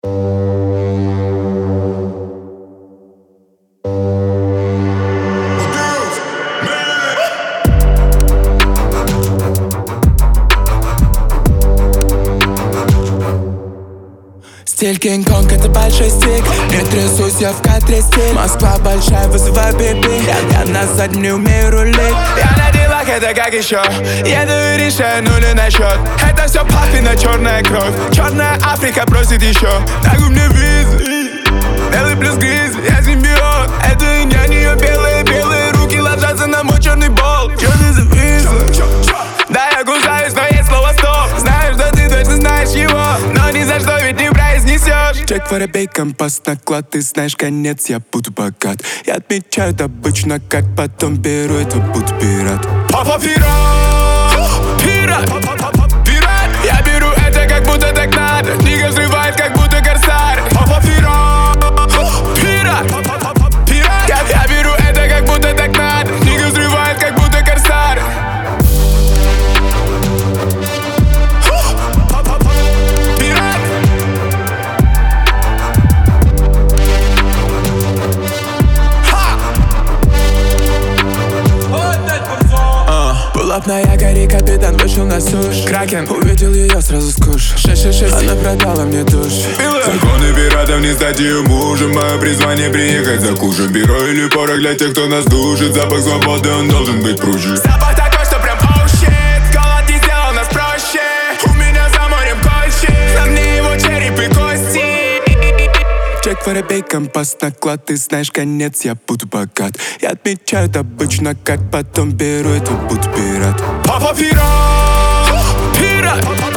Стиль Кинг-Конг — это большой стик. Не трясусь, я в кадре стиль. Москва большая, вызывай биби. Я на заднем не умею рулить. Я на делах, это как еще. Еду и решаю нули на счет. Это все папина черная кровь. Черная Африка просит еще. Так у меня визы. Белый плюс грязь, я симбиот. Это и я, нее белые руки ложатся на мой черный болт. Чё ты за визу? Да, я кусаюсь, но есть слово стоп. Знаю, что ты точно знаешь его, но ни за что ведь не произнесешь. Чек, воробей, компас, наклад. Ты знаешь, конец, я буду богат. Я отмечаю обычно, как потом беру это, буду пират. Папа пират, пират, пират. Я беру это, как будто так надо. Книга взрывает, как будто корсар. Папа пират, пират, пират. Я беру это, как будто так надо. Книга взрывает, как будто корсар. Лап на якоре, капитан вышел на суш. Кракен, увидел ее, сразу скуш. 666, она продала мне душ. Законы пиратов не стать ее мужем. Мое призвание приехать за кушем. Бюро или порох для тех, кто нас душит. Запах свободы, он должен быть пружий. Запах такой, что прям оу щит. Голод не сделал нас проще. У меня за морем кольчик. На мне его череп и кости. Чек, воробей, компас, наклад. Ты знаешь, конец, я буду богат. Я отмечаю обычно, как потом беру это, буду пират. Папа пират, пират.